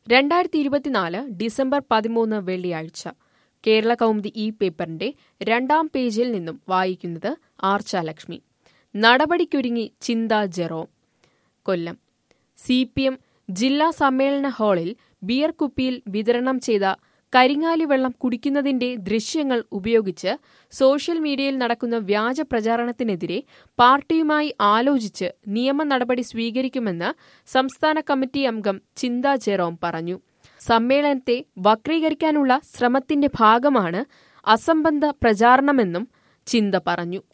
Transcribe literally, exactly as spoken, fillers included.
രണ്ടായിരത്തി ഇരുപത്തിനാല് ഡിസംബർ പതിമൂന്ന് വെള്ളിയാഴ്ച കേരള കൗമുദി ഈ പേപ്പറിന്റെ രണ്ടാം പേജിൽ നിന്നും വായിക്കുന്നത് ആർച്ചാലക്ഷ്മി. നടപടിക്കൊരുങ്ങി Chintha Jerome. Kollam. C P M ജില്ലാ സമ്മേളന ഹാളിൽ ബിയർ കുപ്പിയിൽ വിതരണം ചെയ്ത കരിങ്ങാലി വെള്ളം കുടിക്കുന്നതിന്റെ ദൃശ്യങ്ങൾ ഉപയോഗിച്ച് സോഷ്യൽ മീഡിയയിൽ നടക്കുന്ന വ്യാജ പ്രചാരണത്തിനെതിരെ പാർട്ടിയുമായി ആലോചിച്ച് നിയമ നടപടി സ്വീകരിക്കുമെന്ന് സംസ്ഥാന കമ്മിറ്റി അംഗം ചിന്താ ജെറോം പറഞ്ഞു. സമ്മേളനത്തെ വക്രീകരിക്കാനുള്ള ശ്രമത്തിന്റെ ഭാഗമാണ് അസംബന്ധ പ്രചാരണമെന്നും ചിന്ത പറഞ്ഞു.